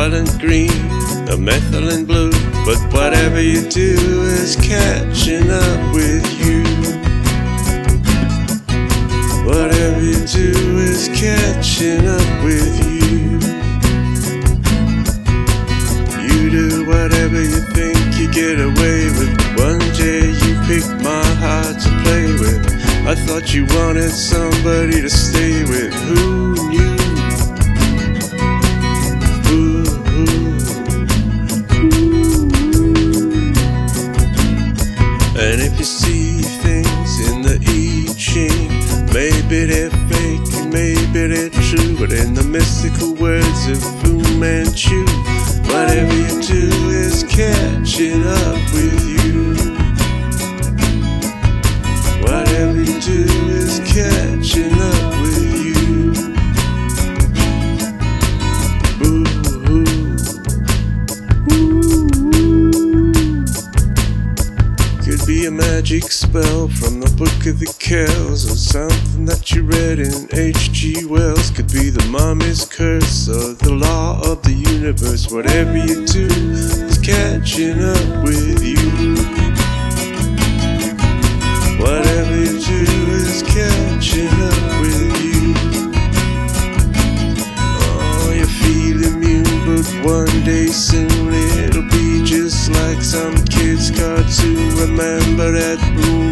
Soylent Green, a methylene blue. But whatever you do is catching up with you. Whatever you do is catching up with you. You do whatever you think you get away with. One day you picked my heart to play with. I thought you wanted somebody to stay with. Who knew? And if you see things in the I Ching, maybe they're fake, maybe they're true, but in the mystical words of Fu Manchu, whatever you do is catching up with you. Whatever you do is catching up with you. Boo-hoo. Could be a magic spell from the Book of the Kells, or something that you read in H.G. Wells. Could be the mommy's curse or the law of the universe. Whatever you do is catching up with you. Whatever you do is catching up with you. Oh, you feel immune, but one day soon it'll be just like some kid's cartoon. Remember that boom